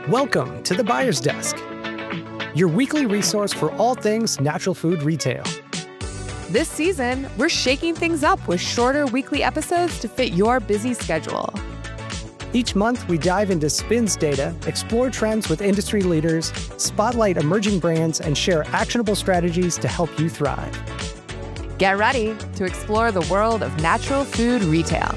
Welcome to the Buyer's Desk, your weekly resource for all things natural food retail. This season, we're shaking things up with shorter weekly episodes to fit your busy schedule. Each month, we dive into SPINS data, explore trends with industry leaders, spotlight emerging brands, and share actionable strategies to help you thrive. Get ready to explore the world of natural food retail.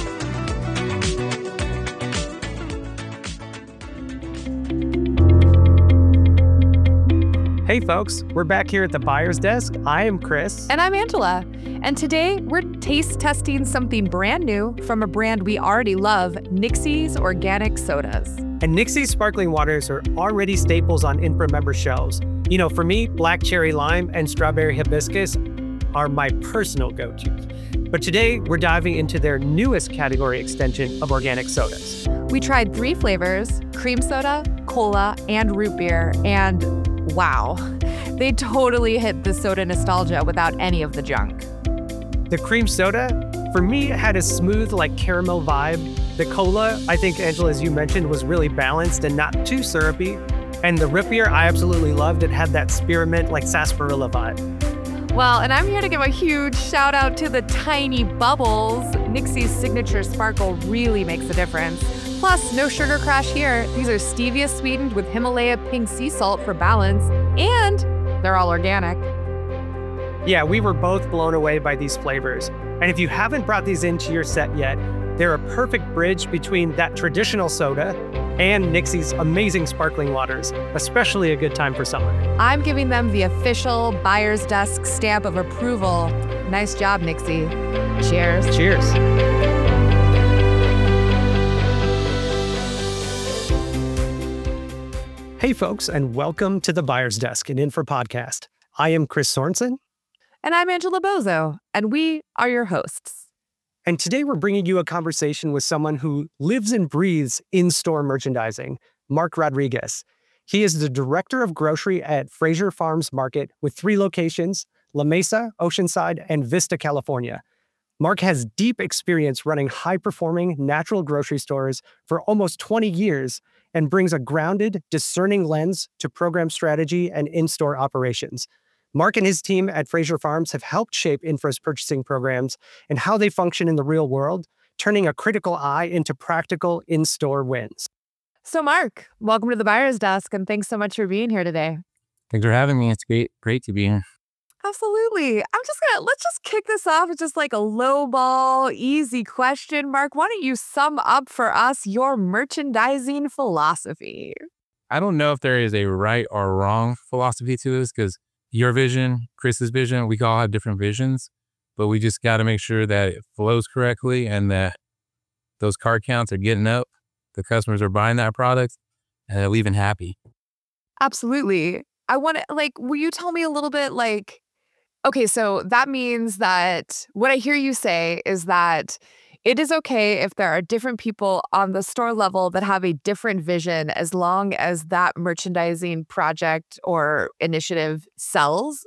Hey folks, we're back here at the Buyer's Desk. I am Chris. And I'm Angela. And today we're taste testing something brand new from a brand we already love, Nixie's Organic Sodas. And Nixie's sparkling waters are already staples on Infra member shelves. You know, for me, black cherry lime and strawberry hibiscus are my personal go-tos. But today we're diving into their newest category extension of organic sodas. We tried 3 flavors, cream soda, cola, and root beer, and wow, they totally hit the soda nostalgia without any of the junk. The cream soda, for me, had a smooth, like caramel vibe. The cola, I think, Angela, as you mentioned, was really balanced and not too syrupy. And the root beer, I absolutely loved. It had that spearmint, like sarsaparilla vibe. Well, and I'm here to give a huge shout out to the tiny bubbles. Nixie's signature sparkle really makes a difference. Plus, no sugar crash here. These are stevia sweetened with Himalaya pink sea salt for balance, and they're all organic. Yeah, we were both blown away by these flavors. And if you haven't brought these into your set yet, they're a perfect bridge between that traditional soda and Nixie's amazing sparkling waters, especially a good time for summer. I'm giving them the official Buyer's Desk stamp of approval. Nice job, Nixie. Cheers. Cheers. Hey folks, and welcome to the Buyer's Desk, an Infra podcast. I am Chris Sorensen. And I'm Angela Bozo, and we are your hosts. And today we're bringing you a conversation with someone who lives and breathes in-store merchandising, Mark Rodriguez. He is the director of grocery at Fraser Farms Market with 3 locations, La Mesa, Oceanside, and Vista, California. Mark has deep experience running high-performing natural grocery stores for almost 20 years and brings a grounded, discerning lens to program strategy and in-store operations. Mark and his team at Fraser Farms have helped shape Infra's purchasing programs and how they function in the real world, turning a critical eye into practical in-store wins. So Mark, welcome to the Buyer's Desk, and thanks so much for being here today. Thanks for having me. It's great to be here. Absolutely. Let's just kick this off with just like a low ball, easy question. Mark, why don't you sum up for us your merchandising philosophy? I don't know if there is a right or wrong philosophy to this, because your vision, Chris's vision, we all have different visions, but we just got to make sure that it flows correctly and that those card counts are getting up, the customers are buying that product, and they're leaving happy. Absolutely. I want to, will you tell me a little bit, okay, so that means that what I hear you say is that it is okay if there are different people on the store level that have a different vision as long as that merchandising project or initiative sells.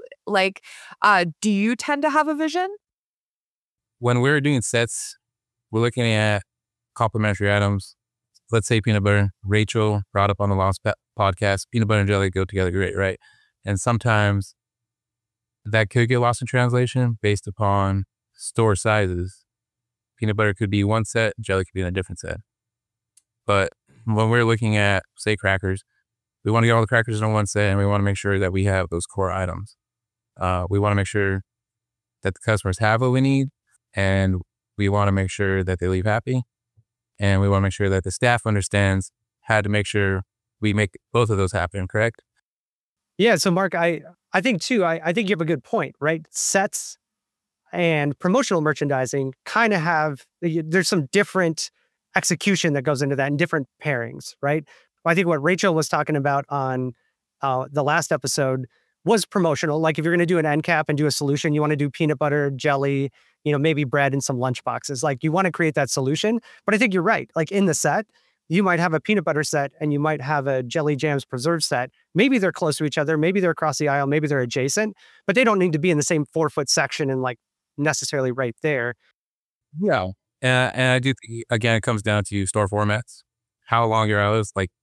Do you tend to have a vision? When we're doing sets, we're looking at complementary items. Let's say peanut butter. Rachel brought up on the last podcast, peanut butter and jelly go together great, right? And sometimes that could get lost in translation based upon store sizes. Peanut butter could be one set, jelly could be in a different set. But when we're looking at, say, crackers, we want to get all the crackers in one set, and we want to make sure that we have those core items. We want to make sure that the customers have what we need, and we want to make sure that they leave happy. And we want to make sure that the staff understands how to make sure we make both of those happen, correct? Yeah, so Mark, I think too, I think you have a good point, right? Sets and promotional merchandising kind of there's some different execution that goes into that and different pairings, right? I think what Rachel was talking about on the last episode was promotional. Like if you're going to do an end cap and do a solution, you want to do peanut butter, jelly, maybe bread and some lunch boxes. Like you want to create that solution. But I think you're right. Like in the set, you might have a peanut butter set and you might have a jelly jams preserve set. Maybe they're close to each other. Maybe they're across the aisle. Maybe they're adjacent, but they don't need to be in the same 4-foot section and necessarily right there. Yeah. And I do think, again, it comes down to store formats, how long your aisle is. Like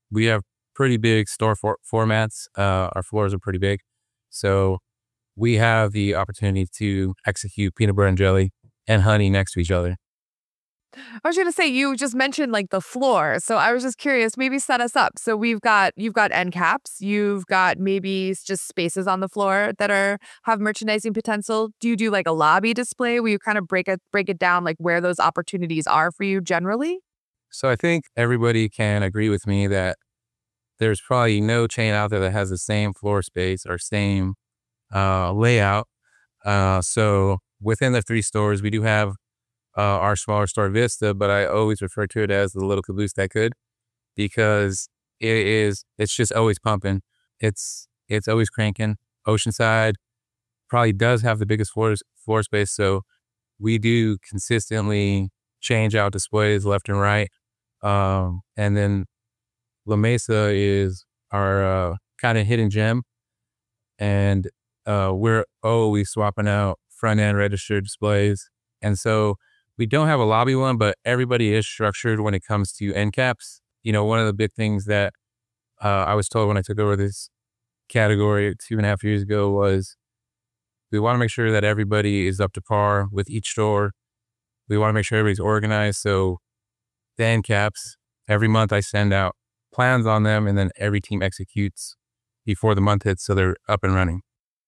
we have pretty big store formats. Our floors are pretty big. So we have the opportunity to execute peanut butter and jelly and honey next to each other. I was going to say, you just mentioned like the floor. So I was just curious, maybe set us up. So you've got end caps, you've got maybe just spaces on the floor that have merchandising potential. Do you do like a lobby display where you kind of break it down, like where those opportunities are for you generally? So I think everybody can agree with me that there's probably no chain out there that has the same floor space or same layout. So within the 3 stores, we do have our smaller store Vista, but I always refer to it as the little caboose that could, because it's just always pumping. It's always cranking. Oceanside probably does have the biggest floor space, so we do consistently change out displays left and right. And then La Mesa is our kind of hidden gem, and we're always swapping out front end registered displays. And so we don't have a lobby one, but everybody is structured when it comes to end caps. You know, one of the big things that I was told when I took over this category 2.5 years ago was we want to make sure that everybody is up to par with each store. We want to make sure everybody's organized. So the end caps, every month I send out plans on them, and then every team executes before the month hits so they're up and running.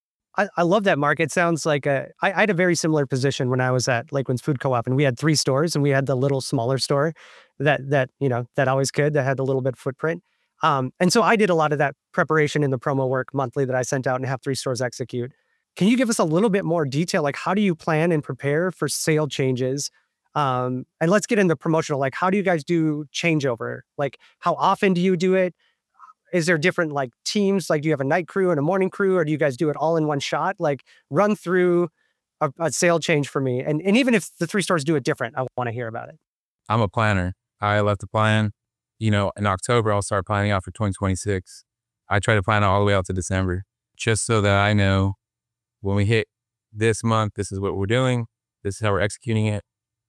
I love that, Mark. It sounds like I had a very similar position when I was at Lakewinds Food Co-op, and we had 3 stores, and we had the little smaller store that always could, that had a little bit footprint. And so I did a lot of that preparation in the promo work monthly that I sent out and have 3 stores execute. Can you give us a little bit more detail? Like, how do you plan and prepare for sale changes? And let's get into promotional. Like, how do you guys do changeover? Like, how often do you do it? Is there different like teams? Like, do you have a night crew and a morning crew, or do you guys do it all in one shot? Like, run through a sale change for me. And even if the 3 stores do it different, I want to hear about it. I'm a planner. I love to plan. You know, in October, I'll start planning out for 2026. I try to plan out all the way out to December, just so that I know when we hit this month, this is what we're doing. This is how we're executing it.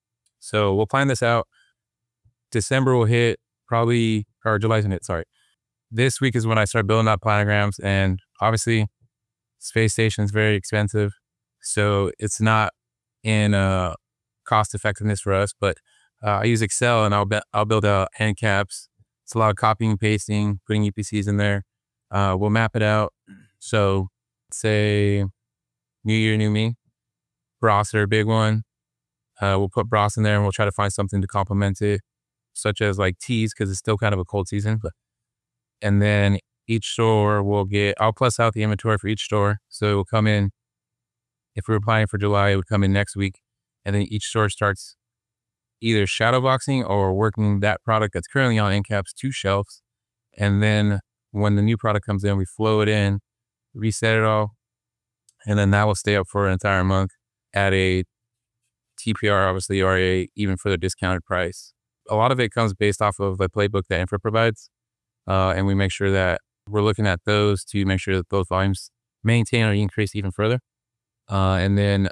So we'll plan this out. December will hit probably, or July's gonna hit, sorry. This week is when I start building out planograms, and obviously space station is very expensive. So it's not in cost effectiveness for us, but I use Excel, and I'll build out end caps. It's a lot of copying and pasting, putting EPCs in there. We'll map it out. So say New Year, New Me, broths are a big one. We'll put broths in there, and we'll try to find something to complement it, such as like teas, because it's still kind of a cold season. And then each store I'll plus out the inventory for each store. So it will come in, if we were planning for July, it would come in next week. And then each store starts either shadow boxing or working that product that's currently on end caps to shelves. And then when the new product comes in, we flow it in, reset it all. And then that will stay up for an entire month at a TPR, obviously, or a even further discounted price. A lot of it comes based off of the playbook that Infra provides. And we make sure that we're looking at those to make sure that those volumes maintain or increase even further. And then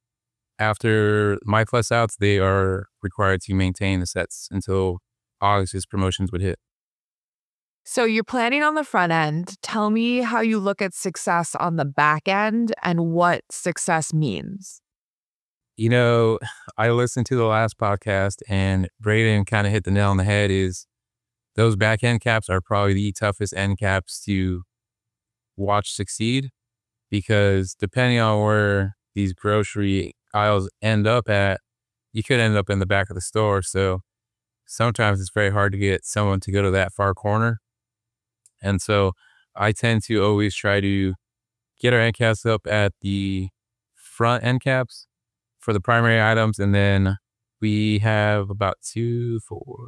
after my plus outs, they are required to maintain the sets until August's promotions would hit. So you're planning on the front end. Tell me how you look at success on the back end and what success means. You know, I listened to the last podcast, and Braden kind of hit the nail on the head. Is those back end caps are probably the toughest end caps to watch succeed, because depending on where these grocery aisles end up at, you could end up in the back of the store. So sometimes it's very hard to get someone to go to that far corner. And so I tend to always try to get our end caps up at the front end caps for the primary items. And then we have about 2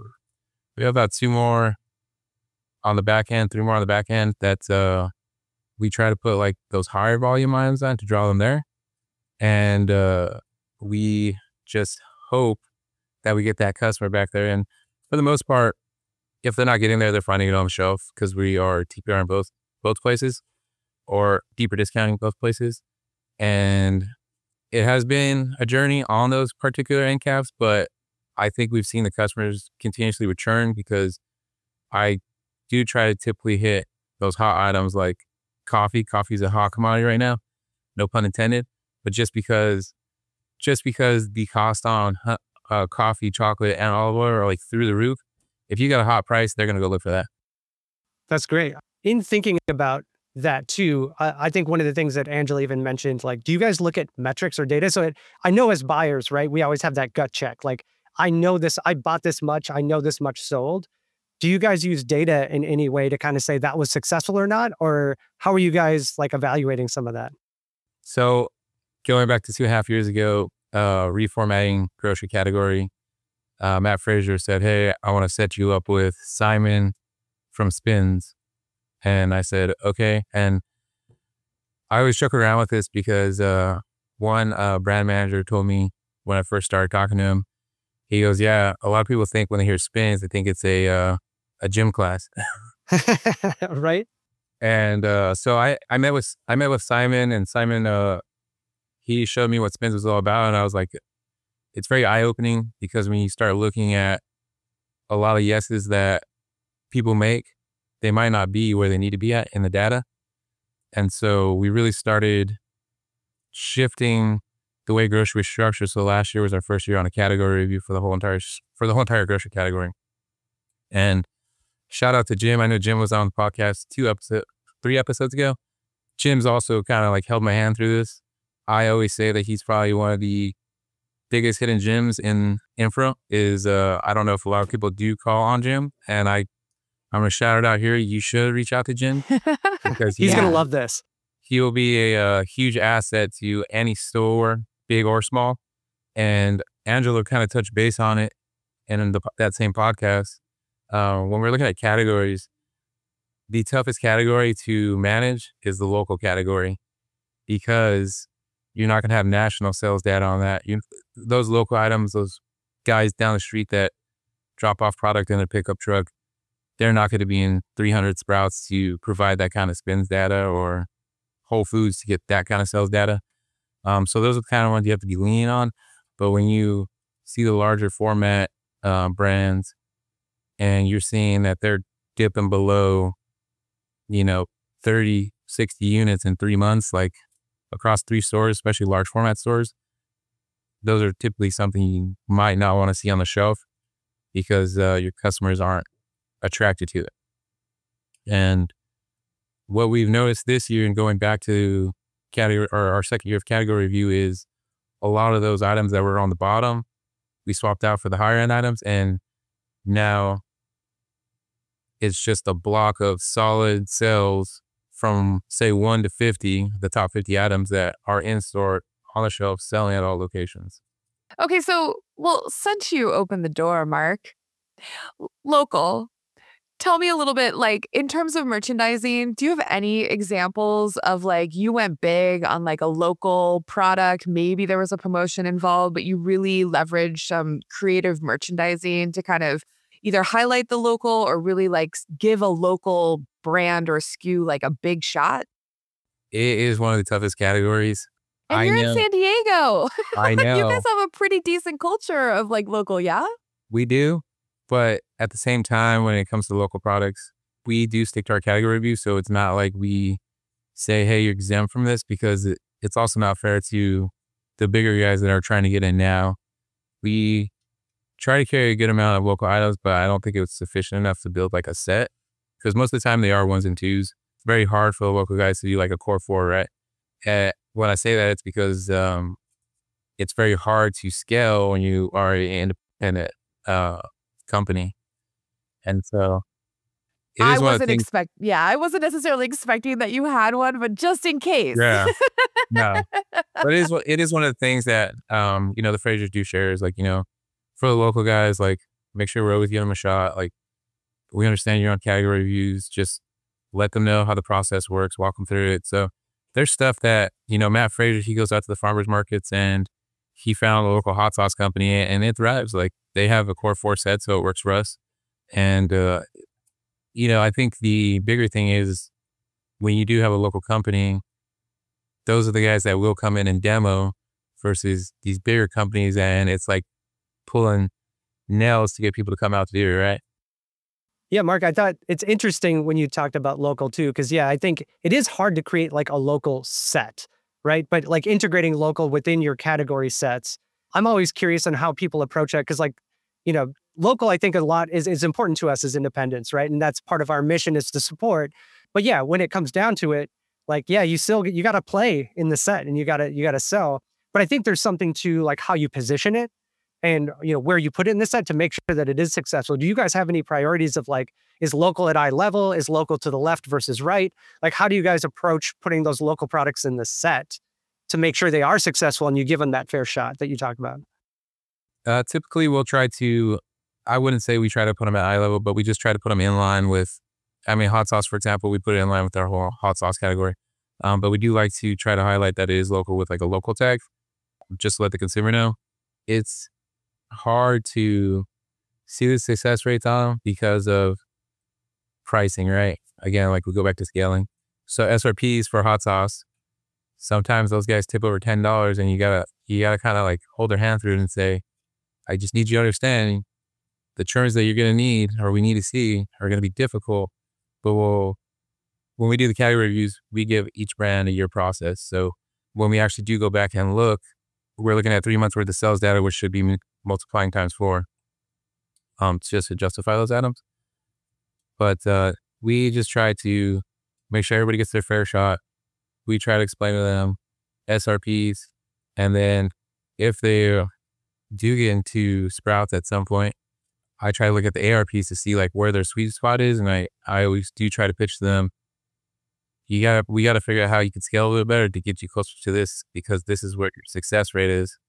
more on the back end, 3 more on the back end that we try to put like those higher volume items on to draw them there. And we just hope that we get that customer back there. And for the most part, if they're not getting there, they're finding it on the shelf, because we are TPR in both places, or deeper discounting both places. And it has been a journey on those particular end caps, but I think we've seen the customers continuously return, because I do try to typically hit those hot items like coffee. Coffee is a hot commodity right now, no pun intended. But just because the cost on coffee, chocolate, and olive oil are like through the roof, if you got a hot price, they're gonna go look for that. That's great. In thinking about that too, I think one of the things that Angela even mentioned, like, do you guys look at metrics or data? So I know as buyers, right, we always have that gut check. Like, I know this, I bought this much, I know this much sold. Do you guys use data in any way to kind of say that was successful or not? Or how are you guys like evaluating some of that? So going back to 2.5 years ago, reformatting grocery category, Matt Frazier said, "Hey, I want to set you up with Simon from Spins." And I said, okay. And I always joke around with this because one brand manager told me when I first started talking to him, he goes, "Yeah, a lot of people think when they hear Spins, they think it's a gym class." Right? And so I met with Simon, and Simon, he showed me what Spins was all about. And I was like, it's very eye-opening because when you start looking at a lot of yeses that people make, they might not be where they need to be at in the data. And so we really started shifting the way grocery was structured. So last year was our first year on a category review for the whole entire grocery category. And shout out to Jim. I know Jim was on the podcast 3 episodes ago. Jim's also kind of like held my hand through this. I always say that he's probably one of the biggest hidden gems in infra. I don't know if a lot of people do call on Jim, and I'm going to shout it out here. You should reach out to Jim because He's going to love this. He will be a huge asset to any store, big or small. And Angela kind of touched base on it in that same podcast. When we're looking at categories, the toughest category to manage is the local category because you're not going to have national sales data on that. Those local items, those guys down the street that drop off product in a pickup truck, they're not going to be in 300 Sprouts to provide that kind of Spins data or Whole Foods to get that kind of sales data. So those are the kind of ones you have to be leaning on. But when you see the larger format brands and you're seeing that they're dipping below, 30, 60 units in 3 months, like across 3 stores, especially large format stores, those are typically something you might not want to see on the shelf because your customers aren't attracted to it. And what we've noticed this year and going back to category or our second year of category review is a lot of those items that were on the bottom, we swapped out for the higher end items. And now it's just a block of solid sales from say 1 to 50, the top 50 items that are in store on the shelf selling at all locations. Okay, so, since you opened the door, Mark, local, tell me a little bit, like, in terms of merchandising, do you have any examples of, like, you went big on, like, a local product, maybe there was a promotion involved, but you really leveraged some creative merchandising to kind of either highlight the local or really, like, give a local brand or SKU, like, a big shot? It is one of the toughest categories. And you're in San Diego. I know. You guys have a pretty decent culture of, like, local, yeah? We do. But at the same time, when it comes to local products, we do stick to our category review. So it's not like we say, hey, you're exempt from this, because it's also not fair to the bigger guys that are trying to get in now. We try to carry a good amount of local items, but I don't think it was sufficient enough to build like a set, because most of the time they are 1s and 2s. It's very hard for the local guys to do like a core 4, right? When I say that, it's because it's very hard to scale when you are an independent company. And so I wasn't necessarily expecting that you had one, but just in case. Yeah. No. But it is one of the things that the Fraziers do share is like, for the local guys, like, make sure we're always giving them a shot. Like, we understand you're on category reviews, just let them know how the process works, walk them through it. So there's stuff that, Matt Frazier, he goes out to the farmers markets and he found a local hot sauce company and it thrives. Like, they have a core 4 set, so it works for us. And, I think the bigger thing is when you do have a local company, those are the guys that will come in and demo versus these bigger companies. And it's like pulling nails to get people to come out to do it, right? Yeah, Mark, I thought it's interesting when you talked about local too, because I think it is hard to create like a local set, right? But like integrating local within your category sets, I'm always curious on how people approach that because local, I think a lot is important to us as independents, right? And that's part of our mission is to support. But yeah, when it comes down to it, you got to play in the set and you got to sell. But I think there's something to like how you position it and where you put it in the set to make sure that it is successful. Do you guys have any priorities of like, is local at eye level, is local to the left versus right? Like, how do you guys approach putting those local products in the set to make sure they are successful and you give them that fair shot that you talked about? Typically, we'll try to, I wouldn't say we try to put them at eye level, but we just try to put them in line with, hot sauce, for example, we put it in line with our whole hot sauce category. But we do like to try to highlight that it is local with like a local tag, just to let the consumer know. It's hard to see the success rates on them because of pricing, right? Again, like we go back to scaling. So SRPs for hot sauce, sometimes those guys tip over $10 and you gotta kind of like hold their hand through it and say, I just need you to understand the churns that you're going to need or we need to see are going to be difficult. But when we do the category reviews, we give each brand a year process. So when we actually do go back and look, we're looking at 3 months worth of sales data, which should be multiplying times 4 just to justify those items. But we just try to make sure everybody gets their fair shot. We try to explain to them SRPs. And then if they do get into Sprouts at some point, I try to look at the ARPs to see like where their sweet spot is. And I always do try to pitch to them, we got to figure out how you can scale a little better to get you closer to this because this is where your success rate is.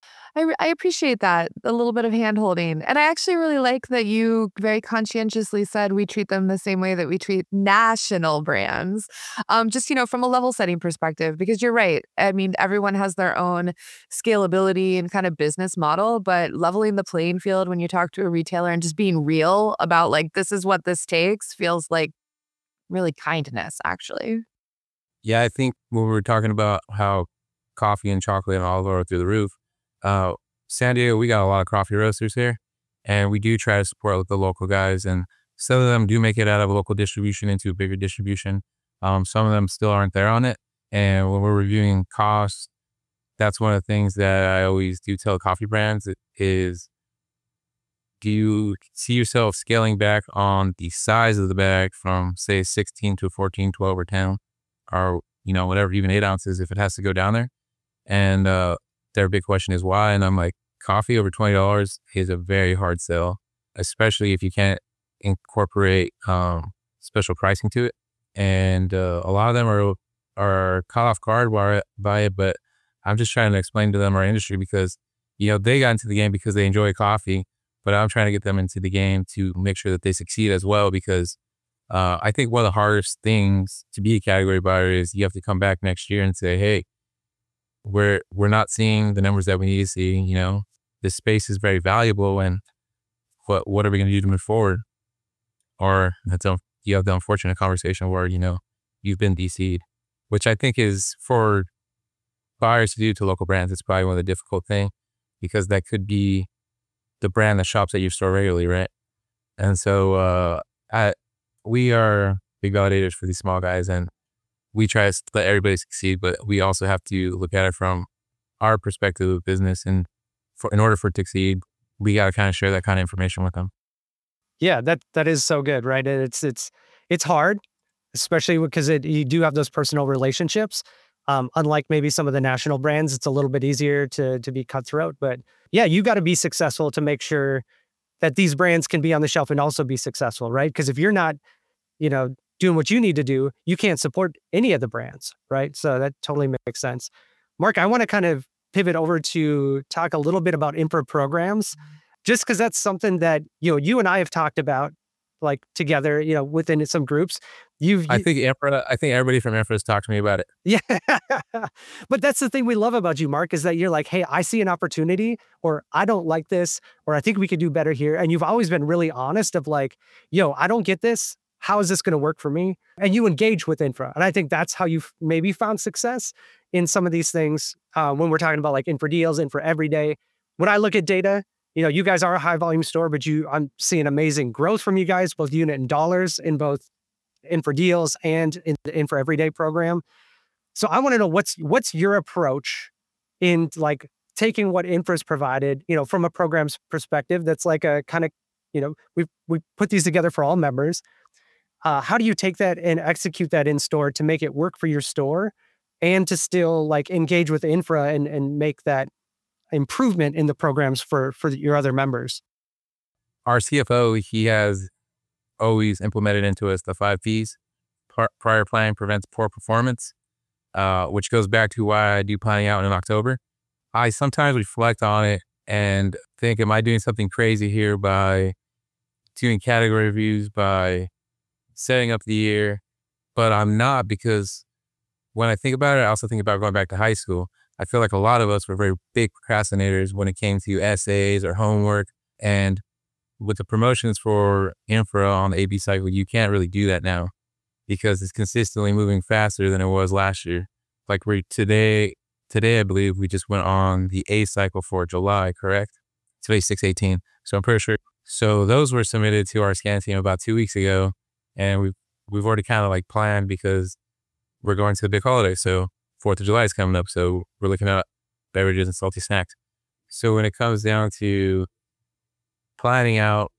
I appreciate that, a little bit of hand-holding. And I actually really like that you very conscientiously said we treat them the same way that we treat national brands. Just, from a level-setting perspective, because you're right. I mean, everyone has their own scalability and kind of business model, but leveling the playing field when you talk to a retailer and just being real about like, this is what this takes feels like really kindness, actually. Yeah, I think when we were talking about how coffee and chocolate and olive oil are through the roof, San Diego, we got a lot of coffee roasters here, and we do try to support the local guys, and some of them do make it out of a local distribution into a bigger distribution. Some of them still aren't there on it. And when we're reviewing costs, that's one of the things that I always do tell coffee brands is, do you see yourself scaling back on the size of the bag from say 16 to 14, 12 or 10 or, whatever, even 8 ounces if it has to go down there. And, their big question is why. And I'm like, coffee over $20 is a very hard sell, especially if you can't incorporate, special pricing to it. And, a lot of them are caught off guard by it, but I'm just trying to explain to them our industry because, they got into the game because they enjoy coffee. But I'm trying to get them into the game to make sure that they succeed as well because I think one of the hardest things to be a category buyer is you have to come back next year and say, hey, we're not seeing the numbers that we need to see. This space is very valuable and what are we going to do to move forward? Or you have the unfortunate conversation where, you've been DC'd, which I think is for buyers to do to local brands. It's probably one of the difficult things because that could be the brand that shops at your store regularly, right? And so we are big validators for these small guys and we try to let everybody succeed, but we also have to look at it from our perspective of business. And in order for it to succeed, we got to kind of share that kind of information with them. Yeah, that is so good, right? It's hard, especially because you do have those personal relationships. Unlike maybe some of the national brands, it's a little bit easier to be cutthroat. But yeah, you got to be successful to make sure that these brands can be on the shelf and also be successful, right? Because if you're not, doing what you need to do, you can't support any of the brands, right? So that totally makes sense. Mark, I want to kind of pivot over to talk a little bit about infra programs, just because that's something that, you and I have talked about like together, within some groups. I think everybody from Infra has talked to me about it. Yeah. But that's the thing we love about you, Mark, is that you're like, hey, I see an opportunity or I don't like this, or I think we could do better here. And you've always been really honest of like, I don't get this. How is this going to work for me? And you engage with infra. And I think that's how you've maybe found success in some of these things. When we're talking about like infra deals, infra everyday, when I look at data, you guys are a high volume store, but I'm seeing amazing growth from you guys, both unit and dollars in both Infra Deals and in the Infra Everyday program. So I want to know what's your approach in like taking what Infra's provided, from a program's perspective. That's like a kind of, we put these together for all members. How do you take that and execute that in store to make it work for your store and to still like engage with Infra and make that improvement in the programs for your other members? Our CFO, he has always implemented into us the 5 Ps. Prior planning prevents poor performance, which goes back to why I do planning out in October. I sometimes reflect on it and think, am I doing something crazy here by doing category reviews, by setting up the year? But I'm not, because when I think about it, I also think about going back to high school. I feel like a lot of us were very big procrastinators when it came to essays or homework. And with the promotions for Infra on the AB cycle, you can't really do that now because it's consistently moving faster than it was last year. Like today, I believe we just went on the A cycle for July, correct? Today's 6/18. So I'm pretty sure. So those were submitted to our scan team about 2 weeks ago. And we've already kind of like planned because we're going to the big holiday. So 4th of July is coming up. So we're looking at beverages and salty snacks. So when it comes down to planning out,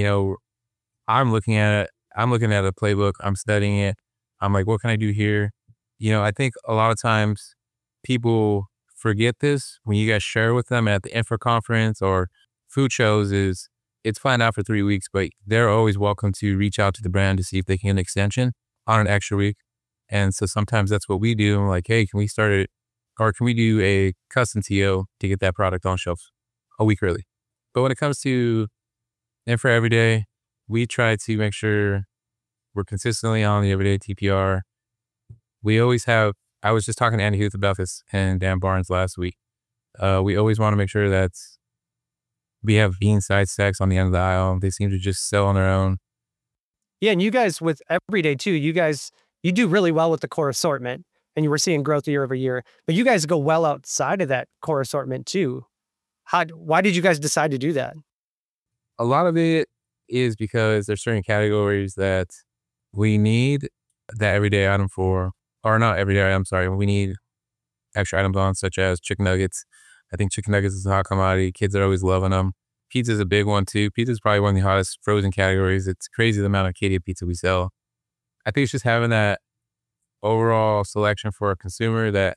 I'm looking at it. I'm looking at a playbook. I'm studying it. I'm like, what can I do here? I think a lot of times people forget this when you guys share with them at the Infra conference or food shows is it's planned out for 3 weeks, but they're always welcome to reach out to the brand to see if they can get an extension on an extra week. And so sometimes that's what we do. I'm like, hey, can we start it, or can we do a custom TO to get that product on shelves a week early? But when it comes to Infra Everyday, we try to make sure we're consistently on the everyday TPR. We always have, I was just talking to Andy Huth about this and Dan Barnes last week. We always want to make sure that we have bean side stacks on the end of the aisle. They seem to just sell on their own. Yeah, and you guys with Everyday too, you do really well with the core assortment, and you were seeing growth year over year. But you guys go well outside of that core assortment too. Why did you guys decide to do that? A lot of it is because there's certain categories that we need that everyday item for, or not everyday item, sorry. We need extra items on, such as chicken nuggets. I think chicken nuggets is a hot commodity. Kids are always loving them. Pizza is a big one too. Pizza is probably one of the hottest frozen categories. It's crazy the amount of Cadia pizza we sell. I think it's just having that overall selection for a consumer that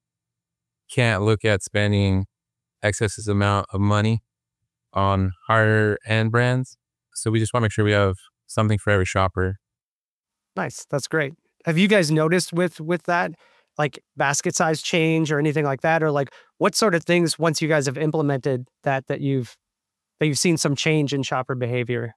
can't look at spending excessive amount of money on higher end brands. So we just want to make sure we have something for every shopper. Nice. That's great. Have you guys noticed with that, like basket size change or anything like that? Or like what sort of things, once you guys have implemented that you've seen some change in shopper behavior?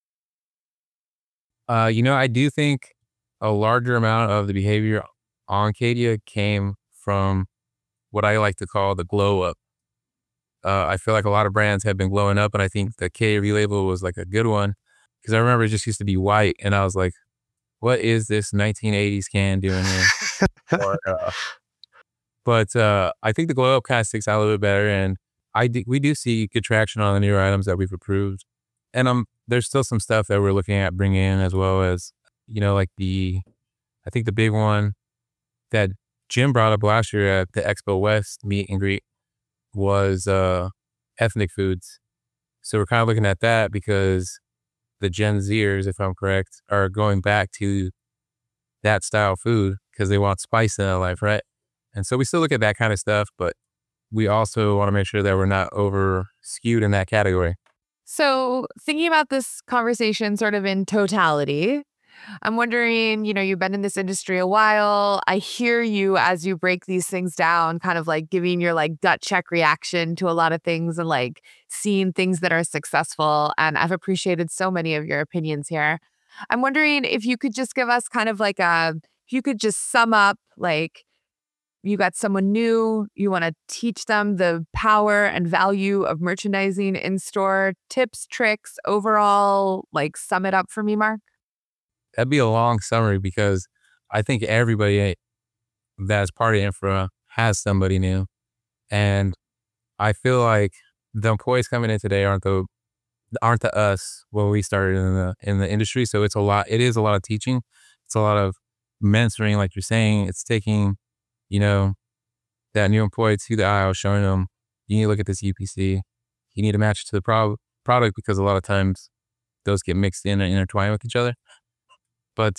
I do think a larger amount of the behavior on Cadia came from what I like to call the glow up. I feel like a lot of brands have been glowing up, and I think the Cadia relabel was like a good one because I remember it just used to be white, and I was like, what is this 1980s can doing here? But I think the glow up kind of sticks out a little bit better, and we do see good traction on the newer items that we've approved. And there's still some stuff that we're looking at bringing in, as well as, like I think the big one that Jim brought up last year at the Expo West meet and greet was ethnic foods. So we're kind of looking at that because the Gen Zers, if I'm correct, are going back to that style food because they want spice in their life, right? And so we still look at that kind of stuff, but we also want to make sure that we're not over skewed in that category. So thinking about this conversation sort of in totality, I'm wondering, you've been in this industry a while. I hear you as you break these things down, kind of like giving your like gut check reaction to a lot of things and like seeing things that are successful. And I've appreciated so many of your opinions here. I'm wondering if you could just give us kind of like if you could just sum up, like, you got someone new, you want to teach them the power and value of merchandising in store, tips, tricks, overall, like sum it up for me, Mark. That'd be a long summary because I think everybody that's part of Infra has somebody new. And I feel like the employees coming in today aren't the us when we started in the industry. So it's a lot. It is a lot of teaching. It's a lot of mentoring, like you're saying. It's taking, that new employee to the aisle, showing them, you need to look at this UPC. You need to match it to the product, because a lot of times those get mixed in and intertwined with each other. But,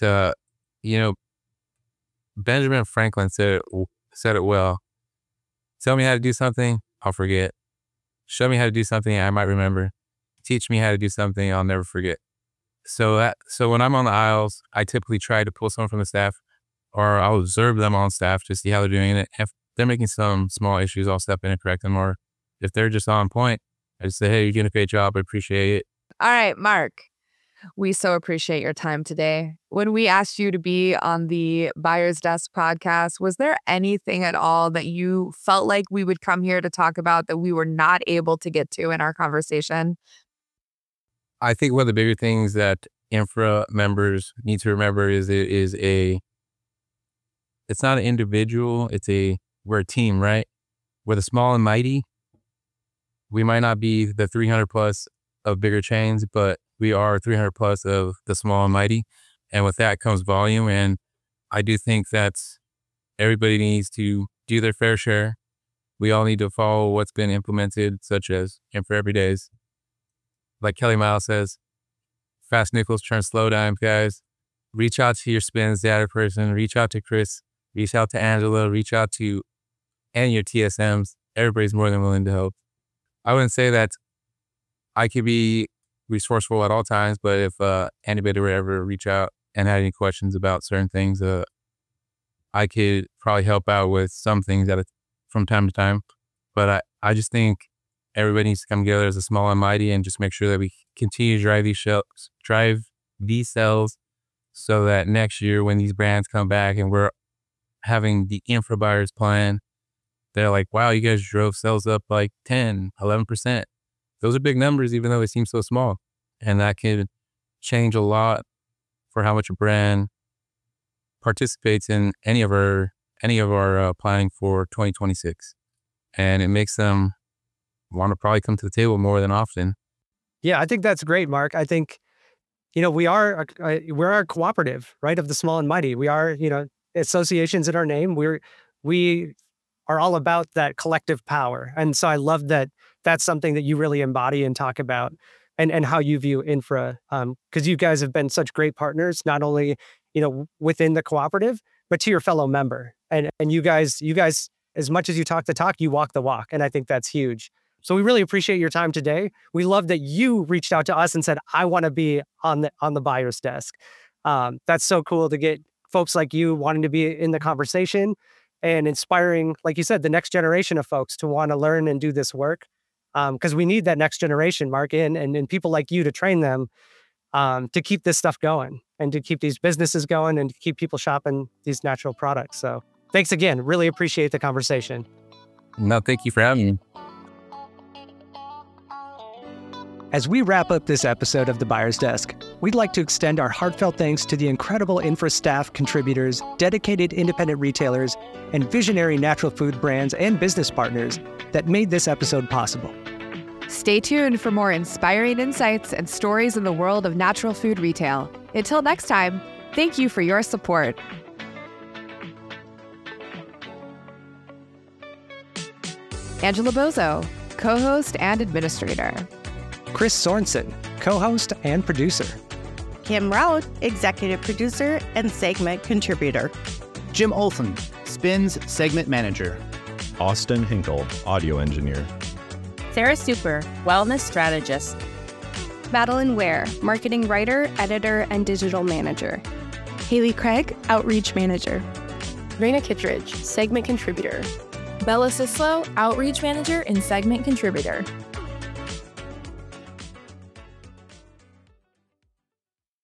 Benjamin Franklin said it well. Tell me how to do something, I'll forget. Show me how to do something, I might remember. Teach me how to do something, I'll never forget. So when I'm on the aisles, I typically try to pull someone from the staff, or I'll observe them on staff to see how they're doing it. If they're making some small issues, I'll step in and correct them. Or if they're just on point, I just say, hey, you're doing a great job. I appreciate it. All right, Mark, we so appreciate your time today. When we asked you to be on the Buyer's Desk podcast, was there anything at all that you felt like we would come here to talk about that we were not able to get to in our conversation? I think one of the bigger things that Infra members need to remember is it's not an individual, we're a team, right? We're the small and mighty. We might not be the 300 plus of bigger chains, but we are 300 plus of the small and mighty. And with that comes volume. And I do think that everybody needs to do their fair share. We all need to follow what's been implemented, such as Infra Every Days. Like Kelly Miles says, fast nickels turn slow dimes, guys. Reach out to your spins data person. Reach out to Chris. Reach out to Angela. Reach out to any of your TSMs. Everybody's more than willing to help. I wouldn't say that I could be resourceful at all times, but if anybody would ever reach out and had any questions about certain things, I could probably help out with some things from time to time. But I just think everybody needs to come together as a small and mighty and just make sure that we continue to drive these sales so that next year when these brands come back and we're having the Infra Buyers plan, they're like, wow, you guys drove sales up like 10, 11%. Those are big numbers, even though they seem so small. And that could change a lot for how much a brand participates in any of our planning for 2026. And it makes them want to probably come to the table more than often. Yeah, I think that's great, Mark. I think, we're a cooperative, right, of the small and mighty. We are, associations in our name. We are all about that collective power. And so I love that that's something that you really embody and talk about and how you view Infra. Because you guys have been such great partners, not only, within the cooperative, but to your fellow member. And you guys, as much as you talk the talk, you walk the walk. And I think that's huge. So we really appreciate your time today. We love that you reached out to us and said, I want to be on the Buyer's Desk. That's so cool to get folks like you wanting to be in the conversation and inspiring, like you said, the next generation of folks to want to learn and do this work. Because we need that next generation, Mark, and people like you to train them to keep this stuff going and to keep these businesses going and to keep people shopping these natural products. So thanks again. Really appreciate the conversation. No, thank you for having me. As we wrap up this episode of The Buyer's Desk, we'd like to extend our heartfelt thanks to the incredible Infra staff, contributors, dedicated independent retailers, and visionary natural food brands and business partners that made this episode possible. Stay tuned for more inspiring insights and stories in the world of natural food retail. Until next time, thank you for your support. Angela Bozo, co-host and administrator. Chris Sorensen, co-host and producer. Kim Rout, executive producer and segment contributor. Jim Olson, Spins segment manager. Austin Hinkle, audio engineer. Sarah Super, wellness strategist. Madeline Ware, marketing writer, editor, and digital manager. Haley Craig, outreach manager. Raina Kittredge, segment contributor. Bella Sislow, outreach manager and segment contributor.